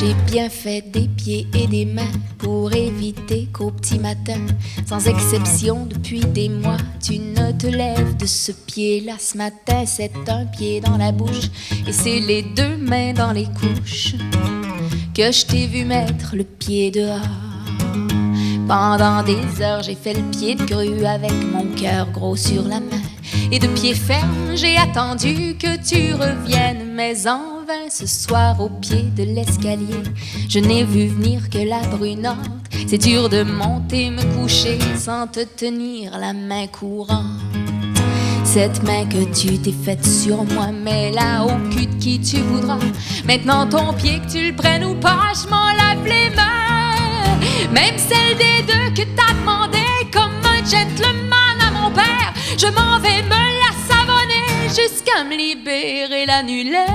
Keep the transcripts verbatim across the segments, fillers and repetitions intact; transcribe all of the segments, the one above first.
J'ai bien fait des pieds et des mains pour éviter qu'au petit matin, sans exception depuis des mois, tu ne te lèves de ce pied-là. Ce matin, c'est un pied dans la bouche et c'est les deux mains dans les couches que je t'ai vu mettre le pied dehors. Pendant des heures, j'ai fait le pied de grue avec mon cœur gros sur la main. Et de pied ferme, j'ai attendu que tu reviennes. Mais en vain, ce soir, au pied de l'escalier, je n'ai vu venir que la brunante. C'est dur de monter, me coucher sans te tenir la main courante. Cette main que tu t'es faite sur moi, mets-la au cul de qui tu voudras. Maintenant ton pied, que tu le prennes ou pas, je m'en lave les mains. Même celle des deux que t'as demandé, comme un gentleman à mon père, je m'en vais me la savonner jusqu'à me libérer l'annulaire.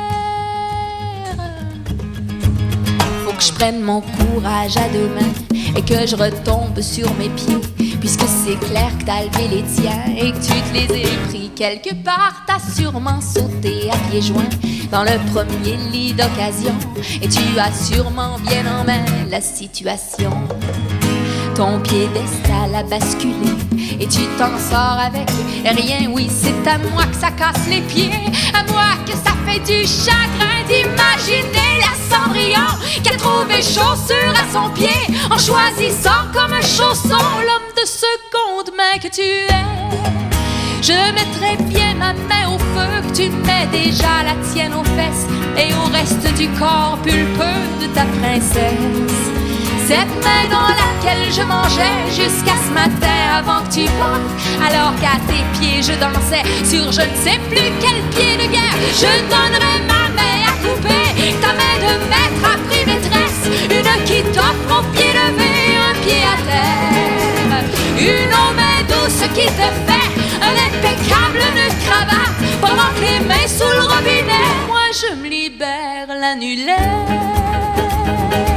Faut que je prenne mon courage à deux mains et que je retombe sur mes pieds, puisque c'est clair que t'as levé les tiens et que tu te les ai pris quelque part. T'as sûrement sauté à pieds joints dans le premier lit d'occasion et tu as sûrement bien en main la situation. Ton piédestal a basculé et tu t'en sors avec rien. Oui, c'est à moi que ça casse les pieds, à moi que ça fait du chagrin d'imaginer la Cendrillon qui a trouvé chaussure à son pied en choisissant comme un chausson l'homme de seconde main que tu es. Je mettrai bien ma main au feu, que tu mets déjà la tienne aux fesses et au reste du corps pulpeux de ta princesse. Cette main dans laquelle je mangeais jusqu'à ce matin avant que tu partes, alors qu'à tes pieds je dansais sur je ne sais plus quel pied de guerre. Je donnerai ma main à couper, ta main de maître a pris maîtresse, une qui t'offre au pied levé, un pied à terre, une aux mains douces qui te fait un impeccable nœud de cravate, pendant que les mains sous le robinet, moi je me libère l'annulaire.